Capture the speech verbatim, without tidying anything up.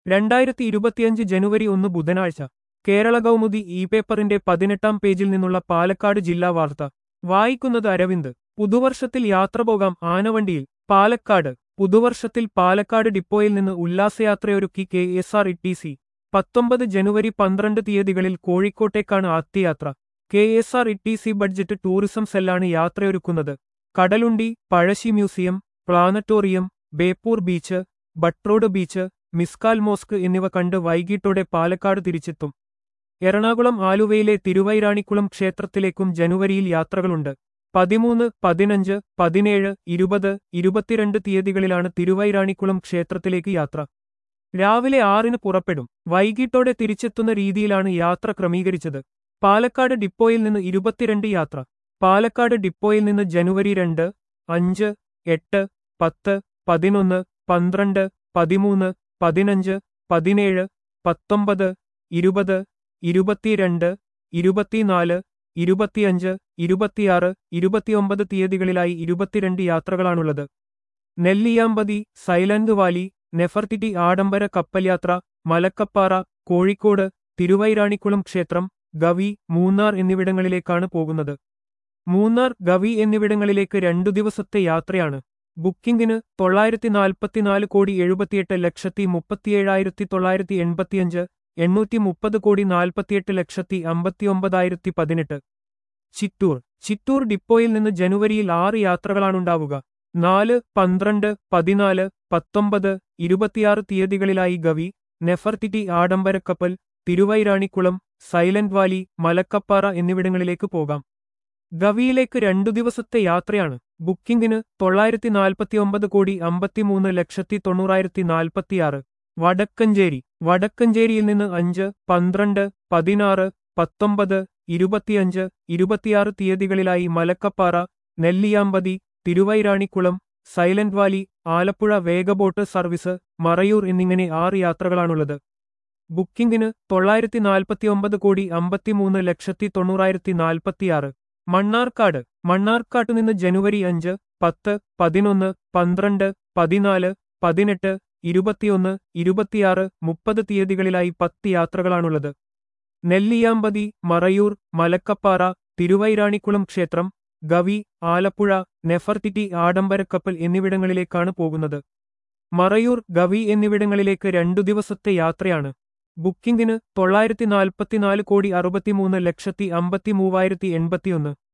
രണ്ടായിരത്തി ഇരുപത്തിയഞ്ച് ജനുവരി ഒന്ന് ബുധനാഴ്ച കേരള കൗമുദി ഇ പേപ്പറിന്റെ പതിനെട്ടാം പേജിൽ നിന്നുള്ള പാലക്കാട് ജില്ലാ വാർത്ത വായിക്കുന്നത് അരവിന്ദ്. പുതുവർഷത്തിൽ യാത്ര പോകാം ആനവണ്ടിയിൽ. പാലക്കാട്. പുതുവർഷത്തിൽ പാലക്കാട് ഡിപ്പോയിൽ നിന്ന് ഉല്ലാസയാത്രയൊരുക്കി K S R E T C. പത്തൊമ്പത് ജനുവരി പന്ത്രണ്ട് തീയതികളിൽ കോഴിക്കോട്ടേക്കാണ് ആദ്യയാത്ര. K S R E T C budget tourism സെല്ലാണ് യാത്രയൊരുക്കുന്നത്. Kadalundi, Pazhassi museum, planetarium, Beypore beach, Butt Road beach, Mishkal mosque എന്നിവ കണ്ട് വൈകിട്ടോടെ പാലക്കാട് തിരിച്ചെത്തും. എറണാകുളം ആലുവയിലെ തിരുവൈരാണിക്കുളം ക്ഷേത്രത്തിലേക്കും ജനുവരിയിൽ യാത്രകളുണ്ട്. പതിമൂന്ന്, പതിനഞ്ച്, പതിനേഴ്, ഇരുപത്, ഇരുപത്തിരണ്ട് തീയതികളിലാണ് തിരുവൈരാണിക്കുളം ക്ഷേത്രത്തിലേക്ക് യാത്ര. രാവിലെ ആറിന് പുറപ്പെടും. വൈകിട്ടോടെ തിരിച്ചെത്തുന്ന രീതിയിലാണ് യാത്ര ക്രമീകരിച്ചത്. പാലക്കാട് ഡിപ്പോയിൽ നിന്ന് ഇരുപത്തിരണ്ട് യാത്ര. പാലക്കാട് ഡിപ്പോയിൽ നിന്ന് ജനുവരി രണ്ട്, അഞ്ച്, എട്ട്, പത്ത്, പതിനൊന്ന്, പന്ത്രണ്ട്, പതിമൂന്ന്, പതിനഞ്ച്, പതിനേഴ്, പത്തൊമ്പത്, ഇരുപത്, ഇരുപത്തിരണ്ട്, ഇരുപത്തിനാല്, ഇരുപത്തിയഞ്ച്, ഇരുപത്തിയാറ്, ഇരുപത്തിയൊമ്പത് തീയതികളിലായി ഇരുപത്തിരണ്ട് യാത്രകളാണുള്ളത്. നെല്ലിയാമ്പതി, സൈലന്റ് വാലി, നെഫർട്ടിറ്റി ആഡംബര കപ്പൽയാത്ര, മലക്കപ്പാറ, കോഴിക്കോട്, തിരുവൈരാണിക്കുളം ക്ഷേത്രം, ഗവി, മൂന്നാർ എന്നിവിടങ്ങളിലേക്കാണ് പോകുന്നത്. മൂന്നാർ, ഗവി എന്നിവിടങ്ങളിലേക്ക് രണ്ടു ദിവസത്തെ യാത്രയാണ്. ബുക്കിംഗിന് തൊള്ളായിരത്തി നാൽപ്പത്തിനാല് കോടി എഴുപത്തിയെട്ട് ലക്ഷത്തി മുപ്പത്തിയേഴായിരത്തി തൊള്ളായിരത്തി എൺപത്തിയഞ്ച്, എണ്ണൂറ്റി മുപ്പത് കോടി നാൽപ്പത്തിയെട്ട് ലക്ഷത്തി അമ്പത്തിയൊമ്പതായിരത്തി പതിനെട്ട്. ചിറ്റൂർ. ചിറ്റൂർ ഡിപ്പോയിൽ നിന്ന് ജനുവരിയിൽ ആറ് യാത്രകളാണുണ്ടാവുക. നാല്, പന്ത്രണ്ട്, പതിനാല്, പത്തൊമ്പത്, ഇരുപത്തിയാറ് തീയതികളിലായി ഗവി, നെഫർട്ടിറ്റി ആഡംബരക്കപ്പൽ, തിരുവൈരാണിക്കുളം, സൈലന്റ് വാലി, മലക്കപ്പാറ എന്നിവിടങ്ങളിലേക്ക് പോകാം. ഗവിയിലേക്ക് രണ്ടു ദിവസത്തെ യാത്രയാണ്. ബുക്കിംഗിന് തൊള്ളായിരത്തി നാൽപ്പത്തിയൊമ്പത് കോടി അമ്പത്തിമൂന്ന് ലക്ഷത്തി തൊണ്ണൂറായിരത്തി നാൽപ്പത്തിയാറ്. വടക്കഞ്ചേരി. വടക്കഞ്ചേരിയിൽ നിന്ന് അഞ്ച്, പന്ത്രണ്ട്, പതിനാറ്, പത്തൊമ്പത്, ഇരുപത്തിയഞ്ച്, ഇരുപത്തിയാറ് തീയതികളിലായി മലക്കപ്പാറ, നെല്ലിയാമ്പതി, തിരുവൈരാണിക്കുളം, സൈലന്റ് വാലി, ആലപ്പുഴ വേഗബോട്ട് സർവീസ്, മറയൂർ എന്നിങ്ങനെ ആറ് യാത്രകളാണുള്ളത്. ബുക്കിംഗിന് തൊള്ളായിരത്തി നാൽപ്പത്തിയൊമ്പത് കോടി അമ്പത്തിമൂന്ന് ലക്ഷത്തി തൊണ്ണൂറായിരത്തി നാൽപ്പത്തിയാറ്. മണ്ണാർക്കാട്. മണ്ണാർക്കാട്ടുനിന്ന് ജനുവരി അഞ്ച്, പത്ത്, പതിനൊന്ന്, പന്ത്രണ്ട്, പതിനാല്, പതിനെട്ട്, ഇരുപത്തിയൊന്ന്, ഇരുപത്തിയാറ്, മുപ്പത് തീയതികളിലായി പത്ത് യാത്രകളാണുള്ളത്. നെല്ലിയാമ്പതി, മറയൂർ, മലക്കപ്പാറ, തിരുവൈരാണിക്കുളം ക്ഷേത്രം, ഗവി, ആലപ്പുഴ, നെഫർട്ടിറ്റി ആഡംബരക്കപ്പൽ എന്നിവിടങ്ങളിലേക്കാണ് പോകുന്നത്. മറയൂർ, ഗവി എന്നിവിടങ്ങളിലേക്ക് രണ്ടു ദിവസത്തെ യാത്രയാണ്. ബുക്കിംഗിന് തൊള്ളായിരത്തി നാൽപ്പത്തിനാല് കോടി അറുപത്തിമൂന്ന് ലക്ഷത്തി അമ്പത്തിമൂവായിരത്തി എൺപത്തിയൊന്ന്.